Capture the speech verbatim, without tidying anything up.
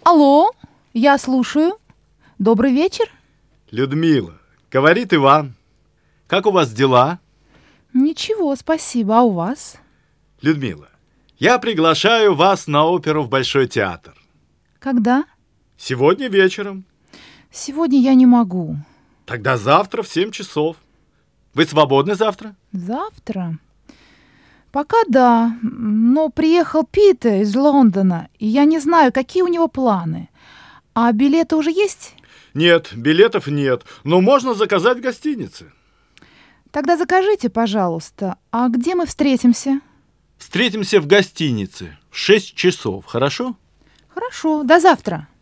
Алло, я слушаю. Добрый вечер. Людмила, говорит Иван. Как у вас дела? Ничего, спасибо. А у вас? Людмила, я приглашаю вас на оперу в Большой театр. Когда? Сегодня вечером. Сегодня я не могу. Тогда завтра в семь часов. Вы свободны завтра? Завтра? Пока да, но приехал Питер из Лондона, и я не знаю, какие у него планы. А билеты уже есть? Нет, билетов нет, но можно заказать в гостинице. Тогда закажите, пожалуйста. А где мы встретимся? Встретимся в гостинице в шесть часов, хорошо? Хорошо, до завтра.